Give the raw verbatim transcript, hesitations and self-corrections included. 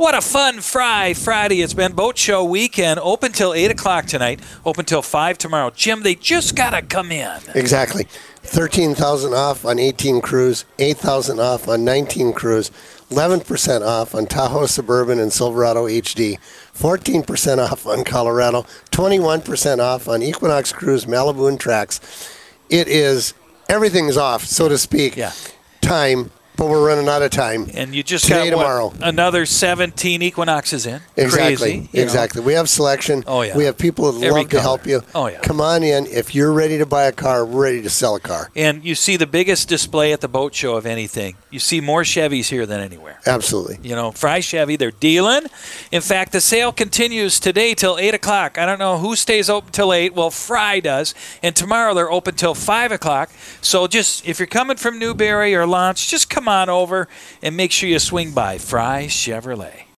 What a fun Fry Friday it's been. Boat Show weekend. Open till eight o'clock tonight. Open till five tomorrow. Jim, they just got to come in. Exactly. thirteen thousand off on eighteen crews, eight thousand off on nineteen crews, eleven percent off on Tahoe Suburban and Silverado H D, fourteen percent off on Colorado, twenty-one percent off on Equinox Cruise, Malibu, and Trax. It is, everything is off, so to speak. Yeah. Time, but we're running out of time. And you just Today, got what, tomorrow. another seventeen Equinoxes in. Exactly. Crazy, you exactly. know. We have selection. Oh, yeah. We have people that Every love to color. help you. Oh, yeah. Come on in. If you're ready to buy a car, we're ready to sell a car. And you see the biggest display at the boat show of anything. You see more Chevys here than anywhere. Absolutely. You know, Fry Chevy, they're dealing. In fact, the sale continues today till eight o'clock. I don't know who stays open till eight. Well, Fry does. And tomorrow they're open till five o'clock. So just, if you're coming from Newberry or Launch, just come on over and make sure you swing by Fry Chevrolet.